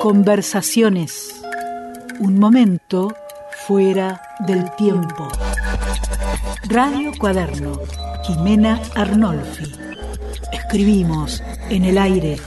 Conversaciones. Un momento fuera del tiempo. Radio Cuaderno. Jimena Arnolfi. Escribimos en el aire.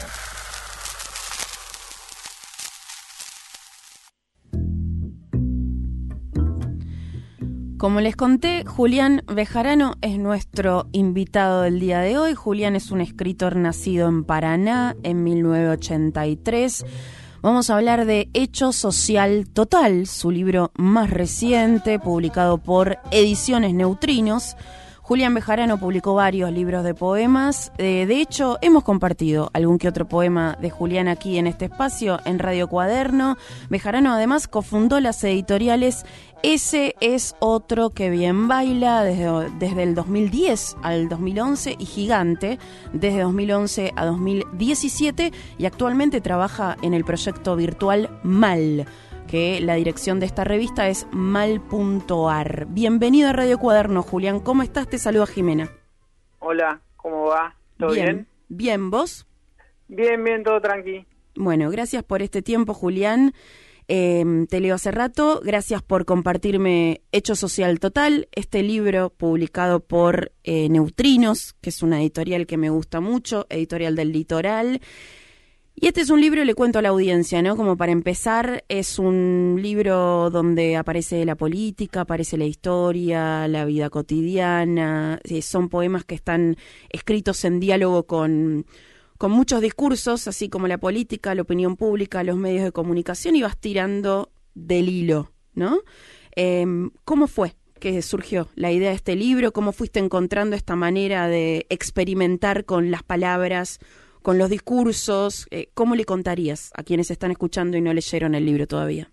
Como les conté, Julián Bejarano es nuestro invitado del día de hoy. Julián es un escritor nacido en Paraná en 1983. Vamos a hablar de Hecho Social Total, su libro más reciente, publicado por Ediciones Neutrinos. Julián Bejarano publicó varios libros de poemas. De hecho, hemos compartido algún que otro poema de Julián aquí en este espacio, en Radio Cuaderno. Bejarano además cofundó las editoriales Ese es otro que bien baila desde el 2010 al 2011 y Gigante desde 2011 a 2017 y actualmente trabaja en el proyecto virtual Mal, que la dirección de esta revista es mal.ar. Bienvenido a Radio Cuaderno, Julián. ¿Cómo estás? Te saluda Jimena. Hola, ¿cómo va? ¿Todo bien? Bien, ¿vos? Bien, todo tranqui. Bueno, gracias por este tiempo, Julián. Te leo hace rato. Gracias por compartirme Hecho Social Total, este libro publicado por Neutrinos, que es una editorial que me gusta mucho, editorial del Litoral. Y este es un libro, le cuento a la audiencia, ¿no? Como para empezar, es un libro donde aparece la política, aparece la historia, la vida cotidiana. Son poemas que están escritos en diálogo con muchos discursos, así como la política, la opinión pública, los medios de comunicación, y vas tirando del hilo, ¿no? ¿Cómo fue que surgió la idea de este libro? ¿Cómo fuiste encontrando esta manera de experimentar con las palabras, con los discursos? ¿Cómo le contarías a quienes están escuchando y no leyeron el libro todavía?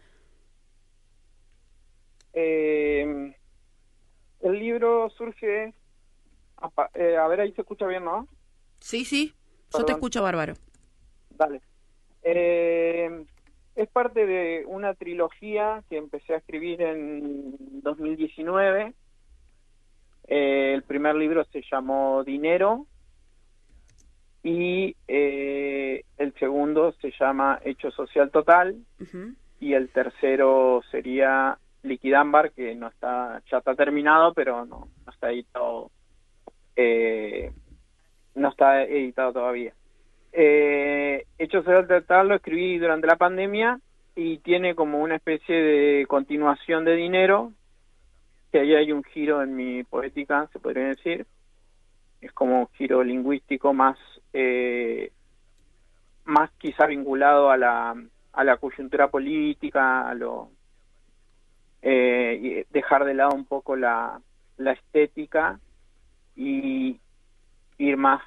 El libro surge... a ver, ahí se escucha bien, ¿no? Sí, Perdón. yo te escucho bárbaro. Dale. Es parte de una trilogía que empecé a escribir en 2019. El primer libro se llamó Dinero. Y el segundo se llama Hecho Social Total. Uh-huh. Y el tercero sería Liquidámbar, que ya está terminado, pero no está editado. No está editado todavía. Hecho Social Total lo escribí durante la pandemia y tiene como una especie de continuación de Dinero, que ahí hay un giro en mi poética, se podría decir. Es como un giro lingüístico más quizá vinculado a la coyuntura política, y dejar de lado un poco la estética y ir más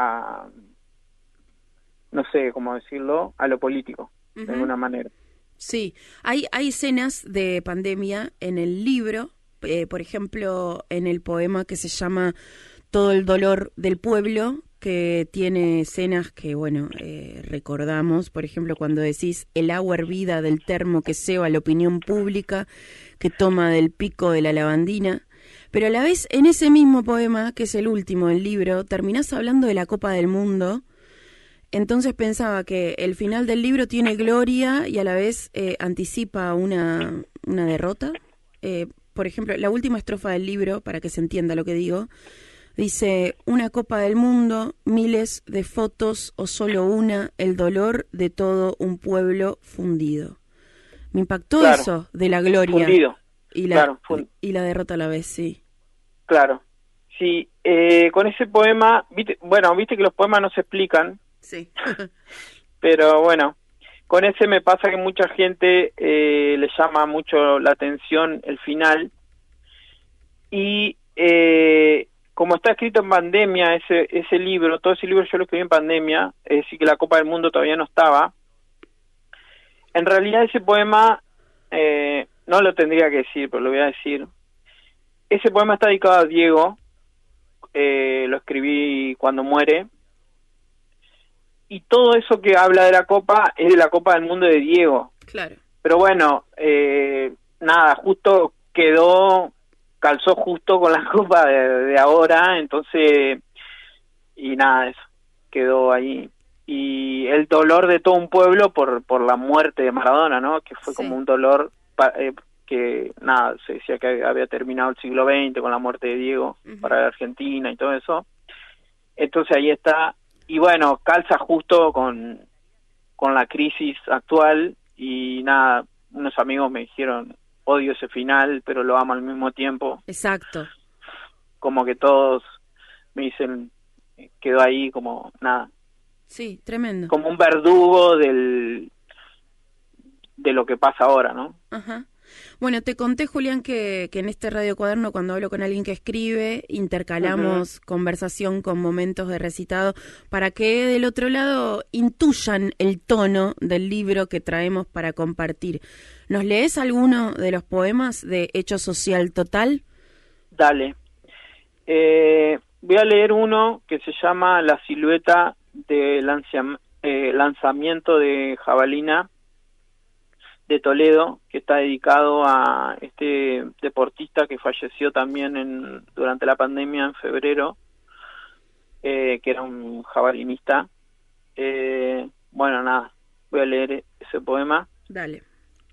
no sé cómo decirlo, a lo político, uh-huh, de alguna manera. Sí, hay escenas de pandemia en el libro, por ejemplo, en el poema que se llama Todo el dolor del pueblo, que tiene escenas que, recordamos, por ejemplo, cuando decís el agua hervida del termo que ceba la opinión pública, que toma del pico de la lavandina. Pero a la vez, en ese mismo poema, que es el último del libro, terminás hablando de la Copa del Mundo. Entonces pensaba que el final del libro tiene gloria y a la vez anticipa una derrota. Por ejemplo, la última estrofa del libro, para que se entienda lo que digo, dice: una Copa del Mundo, miles de fotos o solo una, el dolor de todo un pueblo fundido. Me impactó eso de la gloria. Fundido. Y la derrota a la vez, sí. Claro. Sí, con ese poema, viste que los poemas no se explican. Sí. Pero bueno, con ese me pasa que mucha gente le llama mucho la atención el final. Y como está escrito en pandemia ese libro, todo ese libro yo lo escribí en pandemia, es decir que la Copa del Mundo todavía no estaba. En realidad ese poema, no lo tendría que decir, pero lo voy a decir. Ese poema está dedicado a Diego, lo escribí cuando muere. Y todo eso que habla de la Copa es de la Copa del Mundo de Diego. Claro. Pero bueno, nada, justo calzó justo con la Copa de ahora, entonces, y nada, eso quedó ahí. y el dolor de todo un pueblo por la muerte de Maradona, ¿no? Que fue como un dolor que, nada, se decía que había terminado el siglo XX con la muerte de Diego para la Argentina y todo eso. Entonces ahí está, y bueno, calza justo con la crisis actual, y nada, unos amigos me dijeron, odio ese final, pero lo amo al mismo tiempo. Exacto. Como que todos me dicen, quedó ahí como, nada. Sí, tremendo. Como un verdugo de lo que pasa ahora, ¿no? Ajá. Bueno, te conté, Julián, que en este Radio Cuaderno, cuando hablo con alguien que escribe, intercalamos conversación con momentos de recitado para que del otro lado intuyan el tono del libro que traemos para compartir. ¿Nos lees alguno de los poemas de Hecho Social Total? Dale. Voy a leer uno que se llama La silueta de lanzamiento de jabalina de Toledo, que está dedicado a este deportista que falleció también durante la pandemia en febrero, que era un jabalinista. Bueno, nada, voy a leer ese poema. Dale.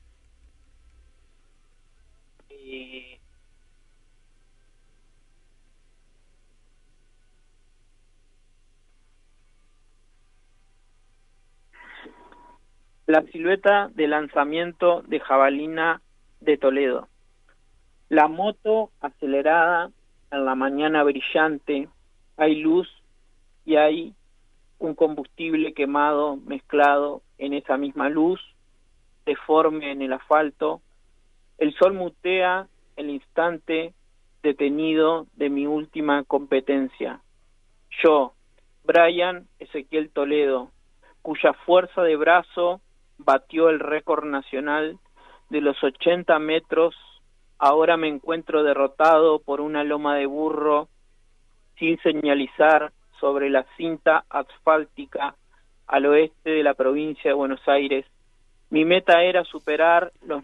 La silueta de lanzamiento de jabalina de Toledo. La moto acelerada en la mañana brillante, hay luz y hay un combustible quemado mezclado en esa misma luz, deforme en el asfalto. El sol mutea el instante detenido de mi última competencia. Yo, Brian Ezequiel Toledo, cuya fuerza de brazo batió el récord nacional de los 80 metros, ahora me encuentro derrotado por una loma de burro sin señalizar sobre la cinta asfáltica al oeste de la provincia de Buenos Aires. Mi meta era superar los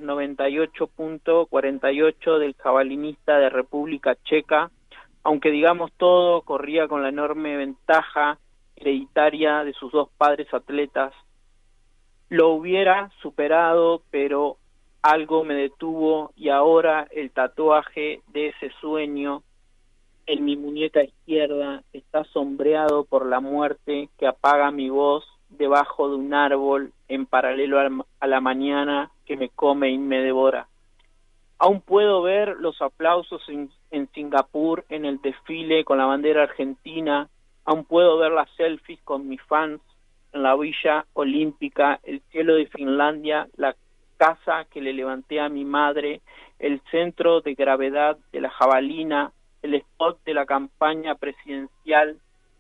98.48 del jabalinista de República Checa, aunque digamos todo corría con la enorme ventaja hereditaria de sus dos padres atletas. Lo hubiera superado, pero algo me detuvo y ahora el tatuaje de ese sueño en mi muñeca izquierda está sombreado por la muerte que apaga mi voz debajo de un árbol en paralelo a la mañana que me come y me devora. Aún puedo ver los aplausos en Singapur en el desfile con la bandera argentina, aún puedo ver las selfies con mis fans en la Villa Olímpica, el cielo de Finlandia, la casa que le levanté a mi madre, el centro de gravedad de la jabalina, el spot de la campaña presidencial.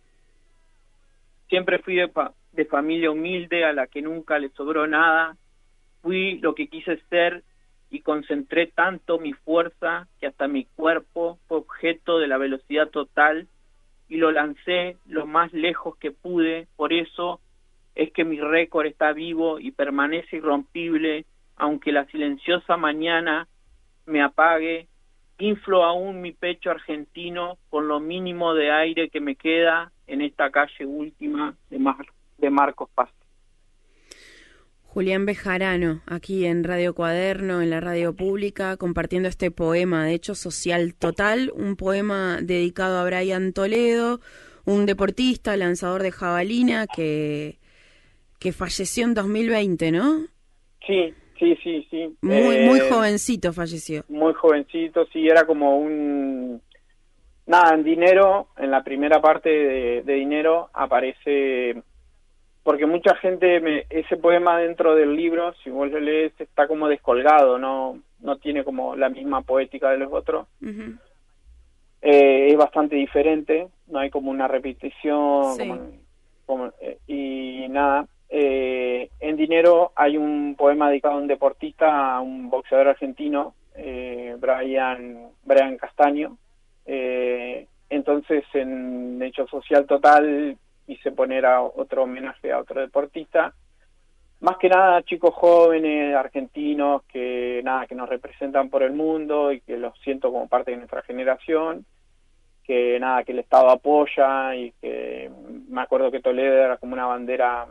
Siempre fui de familia humilde a la que nunca le sobró nada. Fui lo que quise ser y concentré tanto mi fuerza que hasta mi cuerpo fue objeto de la velocidad total y lo lancé lo más lejos que pude. Por eso es que mi récord está vivo y permanece irrompible, aunque la silenciosa mañana me apague. Inflo aún mi pecho argentino con lo mínimo de aire que me queda en esta calle última de Marcos Paz. Julián Bejarano, aquí en Radio Cuaderno, en la radio pública, compartiendo este poema de Hecho Social Total, un poema dedicado a Brian Toledo, un deportista, lanzador de jabalina que falleció en 2020, ¿no? Sí. Muy jovencito falleció. Muy jovencito, sí, era como Nada, en Dinero, en la primera parte de Dinero aparece... Porque mucha gente, ese poema dentro del libro, si vos lo lees, está como descolgado, no tiene como la misma poética de los otros. Uh-huh. Es bastante diferente, no hay como una repetición, sí. Y nada. En Dinero hay un poema dedicado a un deportista, a un boxeador argentino, Brian Castaño. Entonces, en Hecho Social Total quise poner a otro homenaje a otro deportista, más que nada chicos jóvenes argentinos que nos representan por el mundo y que los siento como parte de nuestra generación, que nada, que el Estado apoya, y que me acuerdo que Toledo era como una bandera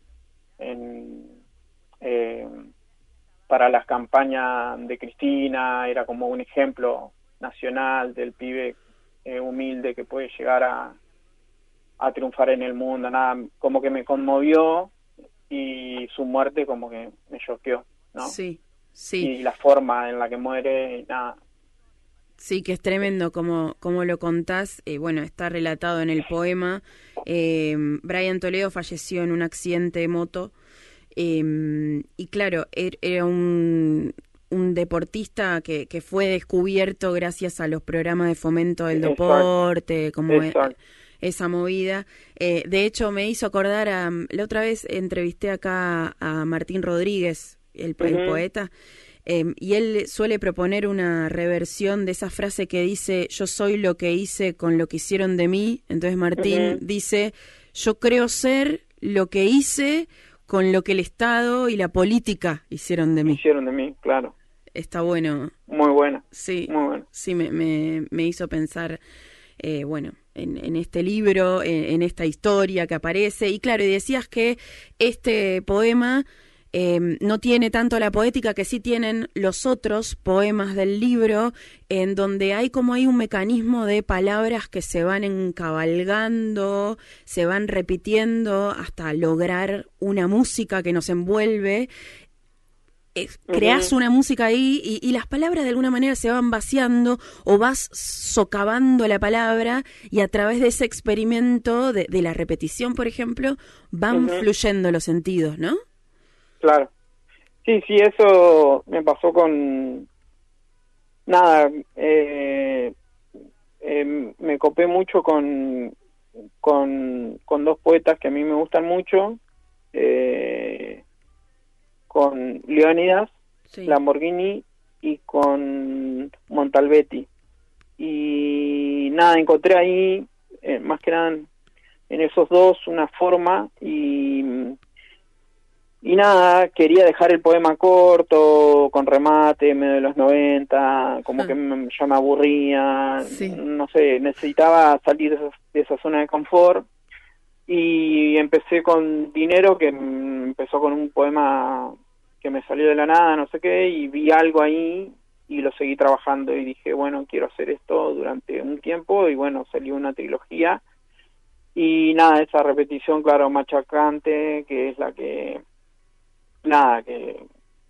para las campañas de Cristina, era como un ejemplo nacional del pibe humilde que puede llegar a triunfar en el mundo. Nada, como que me conmovió, y su muerte como que me choqueó, ¿no? Sí, sí. Y la forma en la que muere, nada. Sí, que es tremendo como lo contás. Bueno, está relatado en el poema. Brian Toledo falleció en un accidente de moto. Y claro, era un deportista que fue descubierto gracias a los programas de fomento del deporte, como esa movida. De hecho, me hizo acordar la otra vez entrevisté acá a Martín Rodríguez, el poeta, y él suele proponer una reversión de esa frase que dice: yo soy lo que hice con lo que hicieron de mí. Entonces Martín dice: yo creo ser lo que hice con lo que el Estado y la política hicieron de mí. Hicieron de mí, claro. Está bueno. Muy buena. Sí, muy buena. Sí, me hizo pensar, bueno, en este libro, en esta historia que aparece. Y claro, y decías que este poema no tiene tanto la poética que sí tienen los otros poemas del libro, en donde hay un mecanismo de palabras que se van encabalgando, se van repitiendo hasta lograr una música que nos envuelve. Creás una música ahí y las palabras de alguna manera se van vaciando, o vas socavando la palabra, y a través de ese experimento de la repetición, por ejemplo, van fluyendo los sentidos, ¿no? Claro. Sí, eso me pasó con... Nada, me copé mucho con dos poetas que a mí me gustan mucho, con Leónidas, Lamborghini, y con Montalbetti. Y nada, encontré ahí, más que nada en esos dos, una forma, y nada, quería dejar el poema corto, con remate, en medio de los 90, como que ya me aburría, no sé, necesitaba salir de esa zona de confort, y empecé con Dinero, que empezó con un poema que me salió de la nada, no sé qué, y vi algo ahí, y lo seguí trabajando, y dije, bueno, quiero hacer esto durante un tiempo, y bueno, salió una trilogía, y nada, esa repetición, claro, machacante, que es la que... Nada, que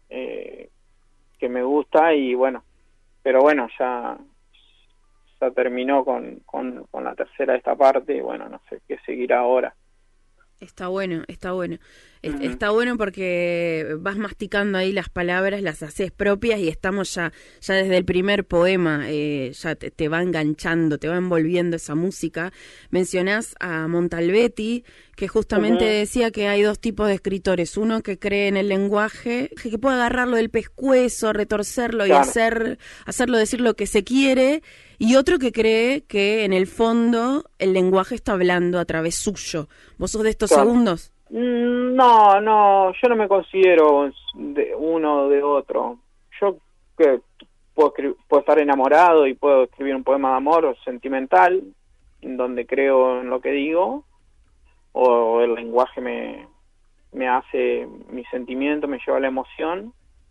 me gusta, y bueno, pero bueno, ya terminó con la tercera de esta parte, y bueno, no sé qué seguirá ahora. Está bueno, está bueno. Está bueno porque vas masticando ahí las palabras, las haces propias, y estamos ya desde el primer poema, ya te va enganchando, te va envolviendo esa música. Mencionás a Montalbetti, que justamente decía que hay dos tipos de escritores: uno que cree en el lenguaje, que puede agarrarlo del pescuezo, retorcerlo, claro, y hacerlo decir lo que se quiere, y otro que cree que en el fondo el lenguaje está hablando a través suyo. ¿Vos sos de estos segundos? No, yo no me considero de uno o de otro. Yo que puedo estar enamorado y puedo escribir un poema de amor sentimental, en donde creo en lo que digo, o el lenguaje me hace mi sentimiento, me lleva a la emoción,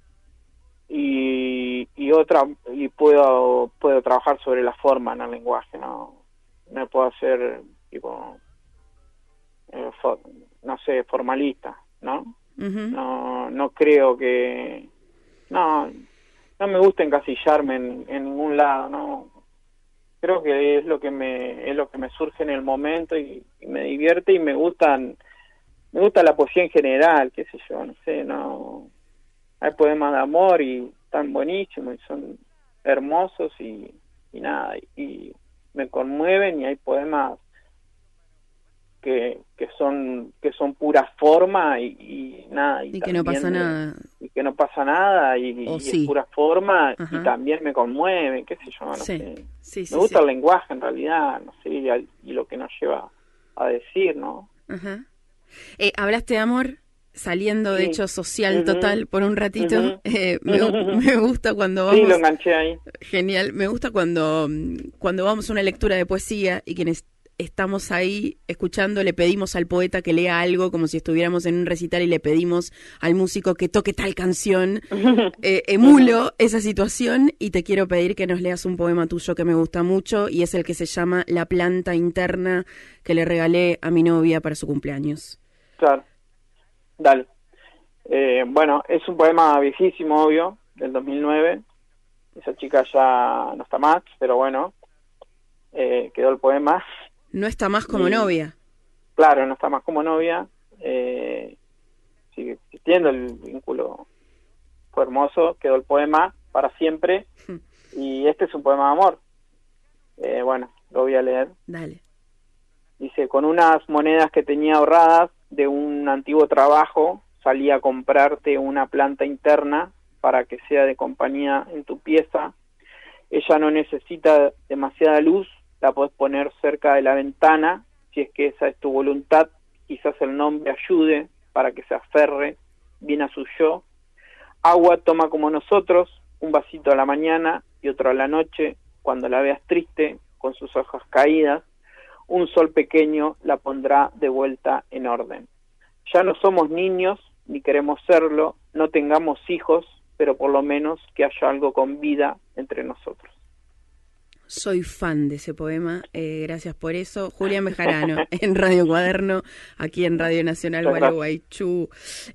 y puedo trabajar sobre la forma en el lenguaje, no puedo hacer tipo no sé, formalista, ¿no? No creo que... No me gusta encasillarme en ningún lado, ¿no? Creo que es lo que me surge en el momento, y me divierte, y me gusta la poesía en general, qué sé yo, no sé, no... Hay poemas de amor y están buenísimos, y son hermosos, y nada, y me conmueven, y hay poemas que son pura forma, y nada, y que no pasa nada, y que no pasa nada, y es pura forma. Ajá. Y también me conmueve, qué sé yo, no sé. Me gusta el lenguaje en realidad, no sé, y lo que nos lleva a decir, ¿no? Ajá. ¿Hablaste de amor saliendo de hecho social total por un ratito, Ujú. me gusta cuando Sí, vamos... lo enganché ahí. Genial, me gusta cuando vamos a una lectura de poesía y quienes estamos ahí escuchando le pedimos al poeta que lea algo como si estuviéramos en un recital y le pedimos al músico que toque tal canción. Emulo esa situación y te quiero pedir que nos leas un poema tuyo que me gusta mucho y es el que se llama La planta interna, que le regalé a mi novia para su cumpleaños. Claro, dale. Bueno, es un poema viejísimo, obvio, del 2009. Esa chica ya no está más, pero bueno, quedó el poema. No está más como novia. Claro, no está más como novia. Sigue existiendo el vínculo. Fue hermoso, quedó el poema para siempre. Y este es un poema de amor. Bueno, lo voy a leer. Dale. Dice, con unas monedas que tenía ahorradas de un antiguo trabajo, salí a comprarte una planta interna para que sea de compañía en tu pieza. Ella no necesita demasiada luz, la podés poner cerca de la ventana, si es que esa es tu voluntad, quizás el nombre ayude para que se aferre bien a su yo. Agua toma como nosotros, un vasito a la mañana y otro a la noche, cuando la veas triste, con sus hojas caídas, un sol pequeño la pondrá de vuelta en orden. Ya no somos niños, ni queremos serlo, no tengamos hijos, pero por lo menos que haya algo con vida entre nosotros. Soy fan de ese poema, gracias por eso. Julián Bejarano, en Radio Cuaderno, aquí en Radio Nacional Gualeguaychú.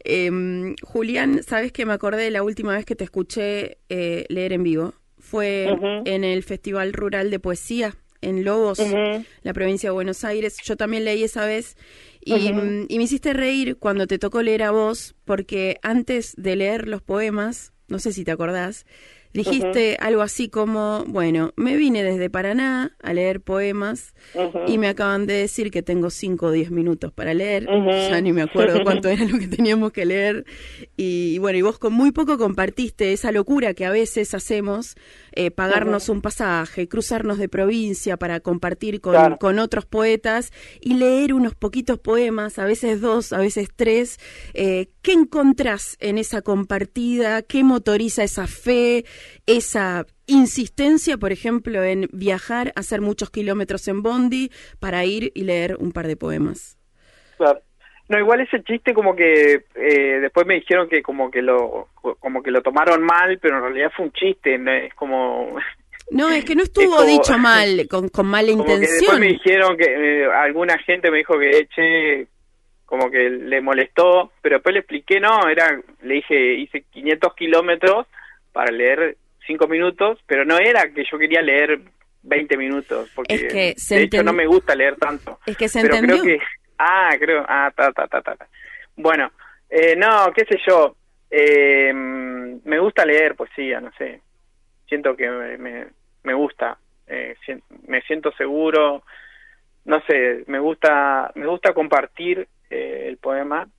Julián, ¿sabes que me acordé de la última vez que te escuché leer en vivo? Fue en el Festival Rural de Poesía en Lobos, la provincia de Buenos Aires. Yo también leí esa vez y me hiciste reír cuando te tocó leer a vos, porque antes de leer los poemas, no sé si te acordás, dijiste algo así como, bueno, me vine desde Paraná a leer poemas y me acaban de decir que tengo 5 o 10 minutos para leer, ya ni me acuerdo cuánto era lo que teníamos que leer, y bueno, y vos con muy poco compartiste esa locura que a veces hacemos, pagarnos un pasaje, cruzarnos de provincia para compartir con otros poetas y leer unos poquitos poemas, a veces 2, a veces 3. ¿Qué encontrás en esa compartida? ¿Qué motoriza esa fe, esa insistencia, por ejemplo, en viajar, hacer muchos kilómetros en bondi para ir y leer un par de poemas? Claro. No, igual ese chiste como que después me dijeron que como que lo tomaron mal, pero en realidad fue un chiste, ¿no? Es como... No, es que no estuvo dicho mal, con mala intención. Que después me dijeron que alguna gente me dijo que, como que le molestó, pero después le expliqué, le dije, hice 500 kilómetros para leer 5 minutos, pero no era que yo quería leer 20 minutos, porque es que de hecho no me gusta leer tanto. Es que se pero entendió. Creo que, Bueno, no, qué sé yo, me gusta leer poesía, no sé, siento que me gusta, me siento seguro, no sé, me gusta compartir el poema.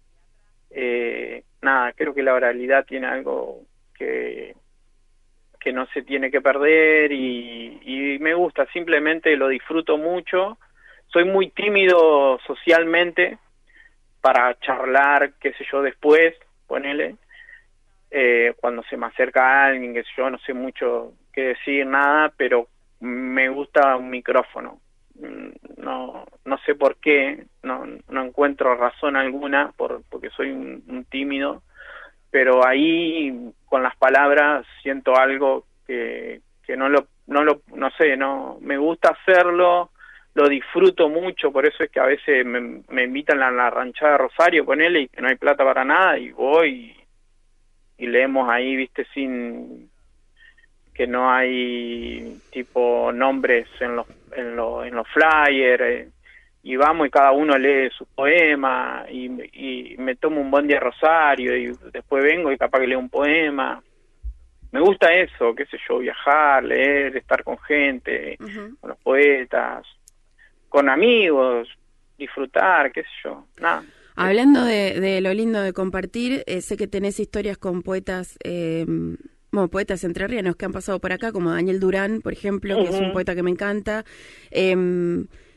Creo que la oralidad tiene algo que no se tiene que perder y me gusta, simplemente lo disfruto mucho. Soy muy tímido socialmente para charlar, qué sé yo, después, ponele, cuando se me acerca alguien, qué sé yo, no sé mucho qué decir, nada, pero me gusta un micrófono. No sé por qué, no encuentro razón alguna porque soy un tímido, pero ahí con las palabras siento algo que no sé, me gusta hacerlo, lo disfruto mucho, por eso es que a veces me invitan a la ranchada de Rosario, ponele, y que no hay plata para nada, y voy y leemos ahí, viste, sin que no hay tipo nombres en los flyers, y vamos y cada uno lee su poema y me tomo un bondi a Rosario y después vengo y capaz que leo un poema. Me gusta eso, qué sé yo, viajar, leer, estar con gente, con los poetas, con amigos, disfrutar, qué sé yo, nada. Hablando de lo lindo de compartir, sé que tenés historias con poetas, poetas entrerrianos que han pasado por acá, como Daniel Durán, por ejemplo, que es un poeta que me encanta.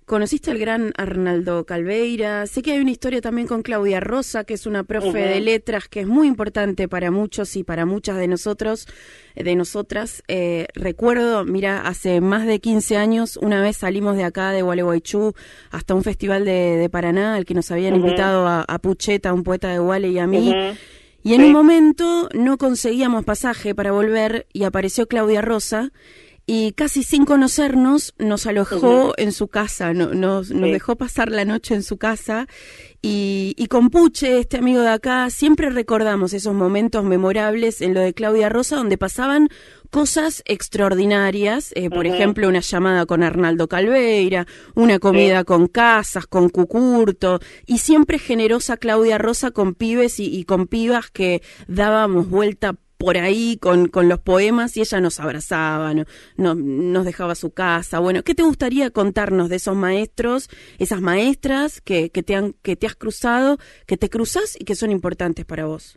conociste al gran Arnaldo Calveira. Sé que hay una historia también con Claudia Rosa, que es una profe de letras que es muy importante para muchos y para muchas de nosotros, de nosotras. Recuerdo, mira, hace más de 15 años, una vez salimos de acá, de Gualeguaychú, hasta un festival de Paraná, al que nos habían invitado a Pucheta, un poeta de Guale, y a mí. Y en un momento no conseguíamos pasaje para volver y apareció Claudia Rosa y casi sin conocernos nos alojó en su casa, nos dejó pasar la noche en su casa y con Puche, este amigo de acá, siempre recordamos esos momentos memorables en lo de Claudia Rosa donde pasaban cosas extraordinarias, por ejemplo, una llamada con Arnaldo Calveira, una comida con Casas, con Cucurto, y siempre generosa Claudia Rosa con pibes y con pibas que dábamos vuelta por ahí con los poemas y ella nos abrazaba, nos dejaba su casa. Bueno, ¿qué te gustaría contarnos de esos maestros, esas maestras que te has cruzado, que te cruzás y que son importantes para vos?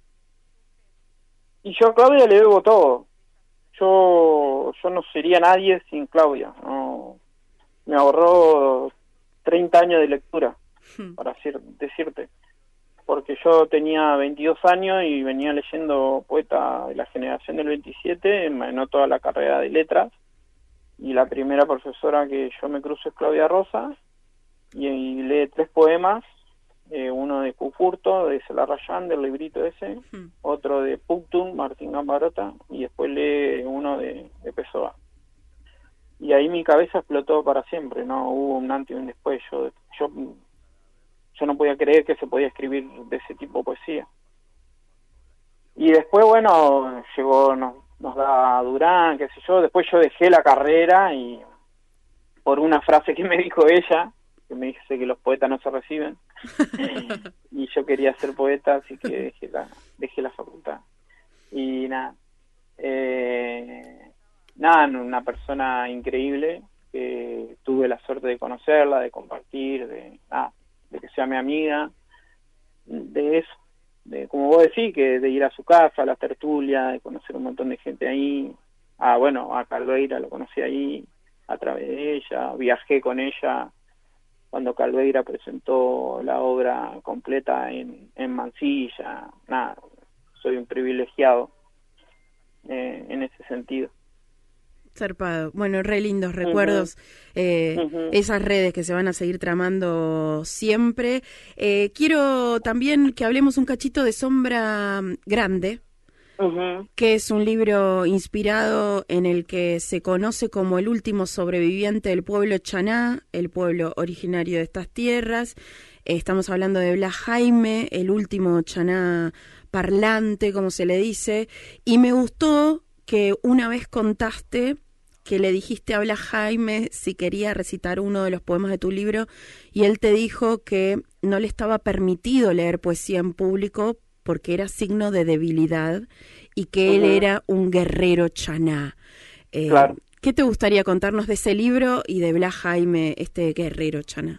Y yo a Claudia le debo todo. Yo no sería nadie sin Claudia. No, me ahorró 30 años de lectura, para decirte. Porque yo tenía 22 años y venía leyendo poeta de la generación del 27, no toda la carrera de letras, y la primera profesora que yo me cruzo es Claudia Rosa, y lee 3 poemas, uno de Cucurto, de Celarrayán, del librito ese, otro de Puctum, Martín Gambarota, y después lee uno de Pessoa. Y ahí mi cabeza explotó para siempre, no hubo un antes y un después. Yo no podía creer que se podía escribir de ese tipo de poesía. Y después, bueno, llegó, nos da Durán, qué sé yo. Después yo dejé la carrera y por una frase que me dijo ella, que me dice que los poetas no se reciben, y yo quería ser poeta, así que dejé la facultad. Y nada, una persona increíble, que tuve la suerte de conocerla, de compartir, de que sea mi amiga, de eso, de como vos decís, que de ir a su casa, a la tertulia, de conocer un montón de gente ahí. A Calveira lo conocí ahí a través de ella, viajé con ella cuando Calveira presentó la obra completa en Mansilla. Soy un privilegiado en ese sentido. Zarpado. Bueno, re lindos recuerdos, esas redes que se van a seguir tramando siempre. Quiero también que hablemos un cachito de Sombra Grande, que es un libro inspirado en el que se conoce como el último sobreviviente del pueblo chaná, el pueblo originario de estas tierras. Estamos hablando de Blas Jaime, el último chaná parlante, como se le dice, y me gustó que una vez contaste que le dijiste a Blas Jaime si quería recitar uno de los poemas de tu libro y él te dijo que no le estaba permitido leer poesía en público porque era signo de debilidad y que él era un guerrero chaná. Claro. ¿Qué te gustaría contarnos de ese libro y de Blas Jaime, este guerrero chaná?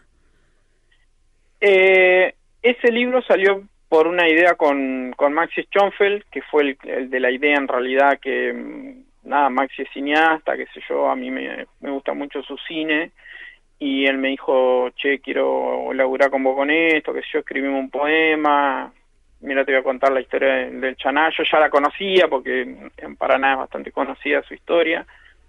Ese libro salió por una idea con Maxi Schonfeld, que fue el de la idea en realidad, que Maxi es cineasta, qué sé yo, a mí me gusta mucho su cine, y él me dijo, che, quiero laburar con vos con esto, qué sé yo, escribimos un poema, mira, te voy a contar la historia del chaná. Yo ya la conocía porque en Paraná es bastante conocida su historia,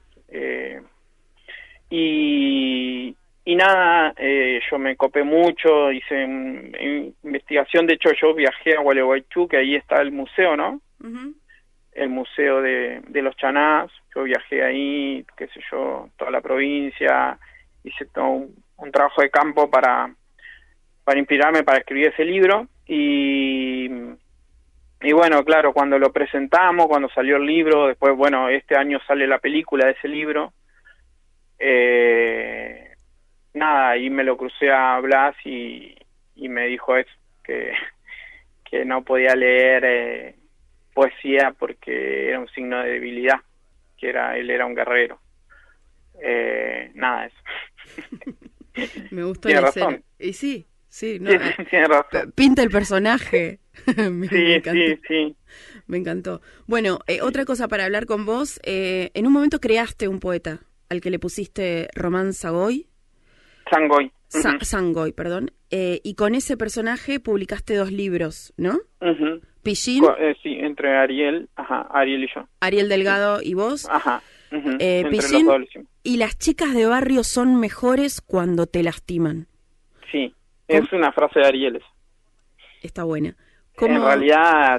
yo me copé mucho, hice investigación. De hecho yo viajé a Gualeguaychú, que ahí está el museo, ¿no? El museo de los chanás. Yo viajé ahí, qué sé yo, toda la provincia, hice todo un trabajo de campo para inspirarme para escribir ese libro. Y bueno, claro, cuando lo presentamos, cuando salió el libro, después, bueno, este año sale la película de ese libro, ahí me lo crucé a Blas y me dijo eso, que no podía leer poesía porque era un signo de debilidad, que él era un guerrero. Eso. Me gustó la escena. razón. Y sí, no, tiene razón. Pinta el personaje. me encantó. Sí. Me encantó. Bueno, otra cosa para hablar con vos, en un momento creaste un poeta al que le pusiste Román Sagoy. Sangoy. Sangoy, perdón. Y con ese personaje publicaste 2 libros, ¿no? Pillín. Sí, entre Ariel y yo. Ariel Delgado y vos. Entre Pillín. los dos lo hicimos. Y las chicas de barrio son mejores cuando te lastiman. Sí, es una frase de Ariel esa. Está buena. En realidad,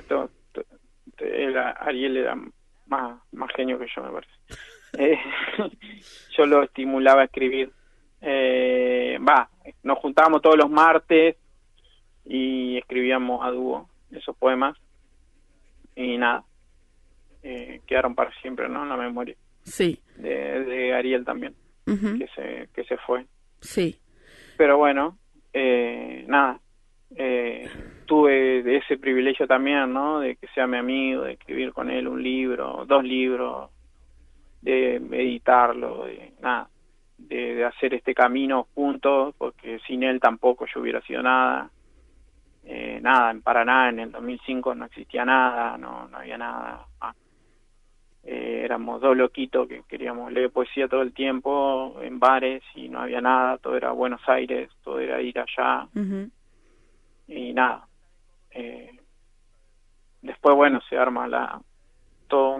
Ariel era más genio que yo, me parece. Yo lo estimulaba a escribir. Nos juntábamos todos los martes y escribíamos a dúo esos poemas. Y nada, quedaron para siempre, ¿no? En la memoria. Sí. De Ariel también, que se fue. Sí. Pero bueno, nada. Tuve de ese privilegio también, ¿no? De que sea mi amigo, de escribir con él un libro, 2 libros, de editarlo, de hacer este camino juntos, porque sin él tampoco yo hubiera sido nada. En Paraná en el 2005 no existía nada, no había nada. Éramos 2 loquitos que queríamos leer poesía todo el tiempo en bares y no había nada, todo era Buenos Aires, todo era ir allá. Y nada, después bueno, se arma toda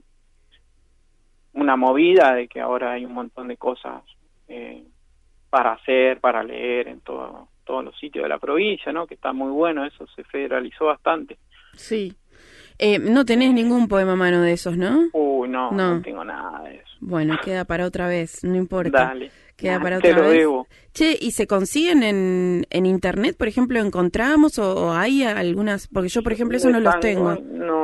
una movida de que ahora hay un montón de cosas para hacer, para leer en todos los sitios de la provincia, ¿no? Que está muy bueno, eso se federalizó bastante. Sí. No tenés ningún poema a mano de esos, ¿no? No tengo nada de eso. Bueno, queda para otra vez, no importa. Dale. Queda para otra te lo vez. debo. Che, ¿y se consiguen en internet, por ejemplo, encontramos o hay algunas? Porque yo, por ejemplo, eso no los tengo.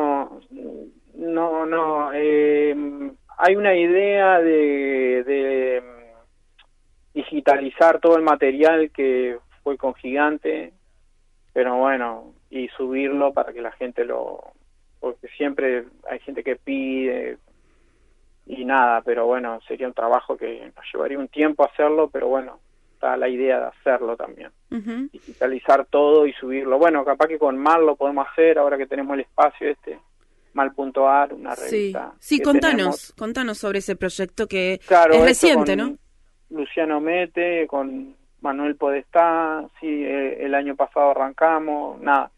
No. Hay una idea de digitalizar todo el material que fue con Gigante, pero bueno, y subirlo para que la gente porque siempre hay gente que pide y nada, pero bueno, sería un trabajo que nos llevaría un tiempo hacerlo, pero bueno, está la idea de hacerlo también. Digitalizar todo y subirlo. Bueno, capaz que con Mal lo podemos hacer ahora que tenemos el espacio Mal.ar, una revista. Sí, contanos sobre ese proyecto que es reciente, ¿no? Luciano Mete, con Manuel Podestá, sí, el año pasado arrancamos, nada.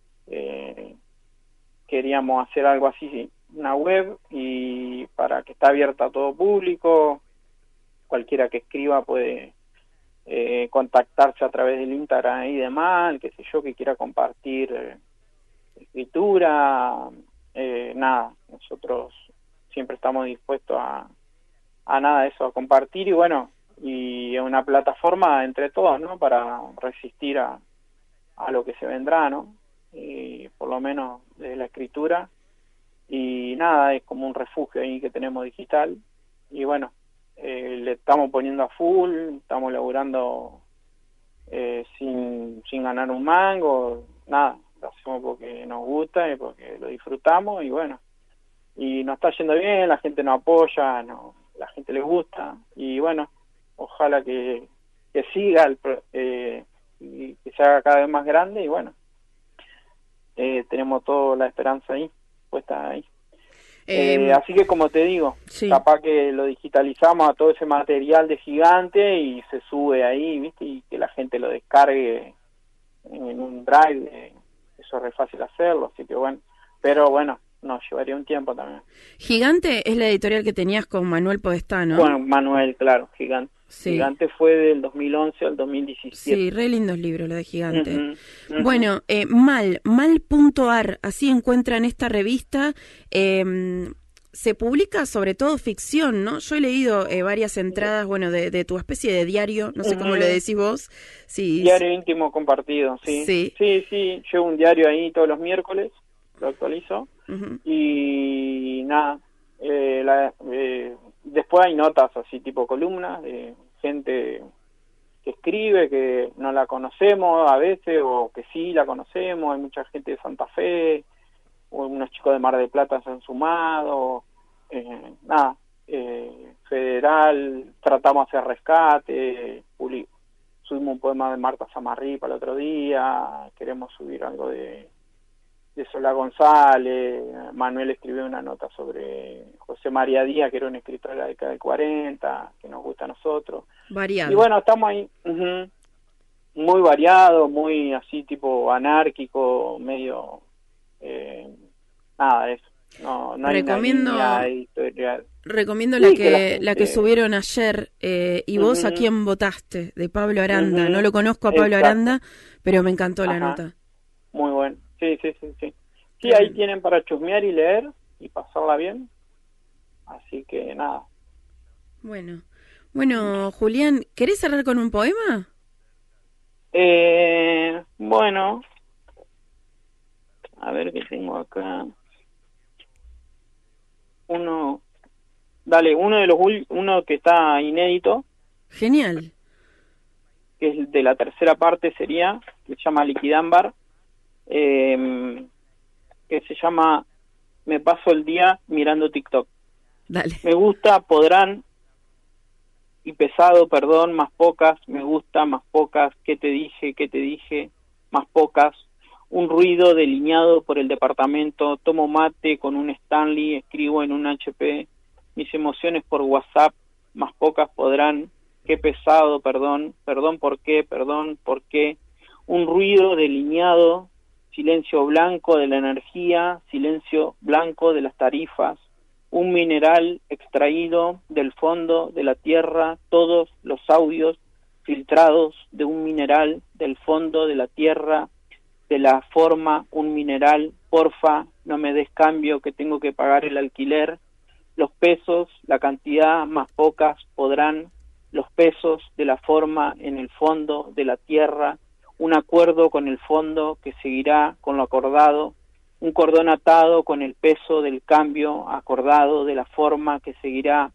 Queríamos hacer algo así, una web, y para que está abierta a todo público, cualquiera que escriba puede contactarse a través del Instagram y demás, qué sé yo, que quiera compartir escritura, nada, nosotros siempre estamos dispuestos a nada de eso, a compartir, y bueno, y una plataforma entre todos, ¿no? Para resistir a lo que se vendrá, ¿no? Y por lo menos de la escritura, y nada, es como un refugio ahí que tenemos digital, y bueno, le estamos poniendo a full, estamos laburando sin ganar un mango, nada, lo hacemos porque nos gusta y porque lo disfrutamos, y bueno, y nos está yendo bien, la gente nos apoya, la gente le gusta, y bueno, ojalá que siga y que se haga cada vez más grande, y bueno, tenemos toda la esperanza ahí, puesta ahí. Así que como te digo, capaz que lo digitalizamos a todo ese material de Gigante y se sube ahí, ¿viste? Y que la gente lo descargue en un drive, eso es re fácil hacerlo, así que bueno, pero bueno, nos llevaría un tiempo también. Gigante es la editorial que tenías con Manuel Podestá, ¿no? Bueno, Manuel, claro, Gigante. Sí. Gigante fue del 2011 al 2017. Sí, re lindos libros lo de Gigante. Bueno, Mal.ar, así encuentran esta revista. Se publica sobre todo ficción, ¿no? Yo he leído varias entradas, bueno, de tu especie de diario, no sé cómo le decís vos. Sí, diario íntimo compartido, sí. Sí, llevo un diario ahí todos los miércoles, lo actualizo. Y nada, después hay notas así tipo columnas de gente que escribe, que no la conocemos a veces, o que sí la conocemos, hay mucha gente de Santa Fe, o unos chicos de Mar del Plata se han sumado, Federal, tratamos de hacer rescate, subimos un poema de Marta Zamarripa el otro día, queremos subir algo de Solá González, Manuel escribió una nota sobre José María Díaz, que era un escritor de la década del 40, que nos gusta a nosotros. Variado. Y bueno, estamos ahí, muy variado, muy así tipo anárquico, medio, nada de eso. No hay una línea editorial. Recomiendo Sí, la que subieron ayer. ¿Y vos a quién votaste? De Pablo Aranda. No lo conozco a Pablo Aranda, pero me encantó la nota. Muy bueno. Sí. Sí, ahí tienen para chusmear y leer y pasarla bien. Así que nada. Bueno, Julián, ¿querés cerrar con un poema? Bueno, a ver qué tengo acá. Uno que está inédito. Genial. Que es de la tercera parte, sería, que se llama Liquidámbar, que se llama Me paso el día mirando TikTok. Dale. Me gusta, podrán, y pesado, perdón, más pocas, me gusta, más pocas, qué te dije, más pocas, un ruido delineado por el departamento, tomo mate con un Stanley, escribo en un HP, mis emociones por WhatsApp, más pocas podrán, qué pesado, perdón, por qué, un ruido delineado, silencio blanco de la energía, silencio blanco de las tarifas, un mineral extraído del fondo de la tierra, todos los audios filtrados de un mineral del fondo de la tierra, de la forma, un mineral, porfa, no me des cambio que tengo que pagar el alquiler, los pesos, la cantidad, más pocas podrán, los pesos de la forma en el fondo de la tierra, un acuerdo con el fondo que seguirá con lo acordado, un cordón atado con el peso del cambio acordado de la forma que seguirá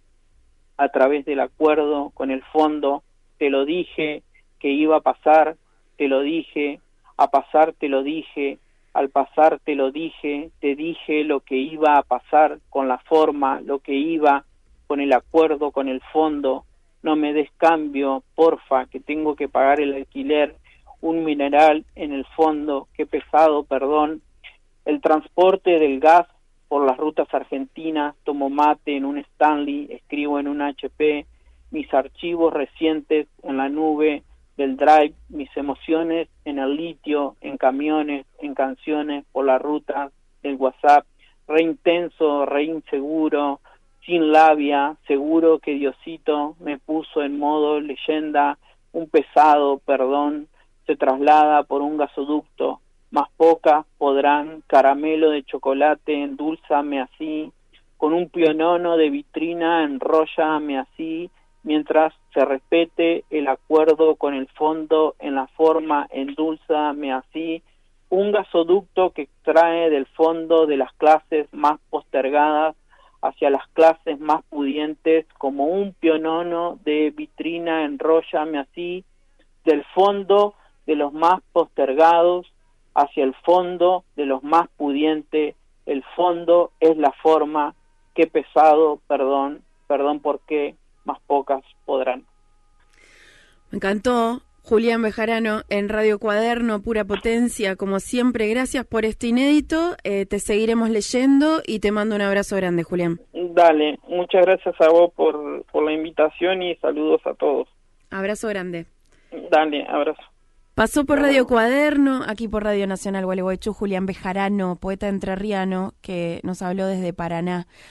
a través del acuerdo con el fondo, te lo dije que iba a pasar, te lo dije, a pasar te lo dije, al pasar te lo dije, te dije lo que iba a pasar con la forma, lo que iba con el acuerdo con el fondo, no me des cambio, porfa, que tengo que pagar el alquiler, un mineral en el fondo, qué pesado, perdón, el transporte del gas por las rutas argentinas, tomo mate en un Stanley, escribo en un HP, mis archivos recientes en la nube del Drive, mis emociones en el litio, en camiones, en canciones, por la ruta del WhatsApp, re intenso, re inseguro, sin labia, seguro que Diosito me puso en modo leyenda, un pesado, perdón, se traslada por un gasoducto, más pocas podrán, caramelo de chocolate, endulzame así, con un pionono de vitrina, enróllame así, mientras se respete el acuerdo con el fondo en la forma, endulzame así, un gasoducto que extrae del fondo de las clases más postergadas hacia las clases más pudientes, como un pionono de vitrina, enróllame así, del fondo de los más postergados hacia el fondo de los más pudientes, el fondo es la forma, qué pesado, perdón por qué, más pocas podrán. Me encantó, Julián Bejarano en Radio Cuaderno, pura potencia, como siempre, gracias por este inédito, te seguiremos leyendo y te mando un abrazo grande, Julián. Dale, muchas gracias a vos por la invitación y saludos a todos. Abrazo grande. Dale, abrazo. Pasó por Radio Cuaderno, aquí por Radio Nacional Gualeguaychú, Julián Bejarano, poeta entrerriano, que nos habló desde Paraná.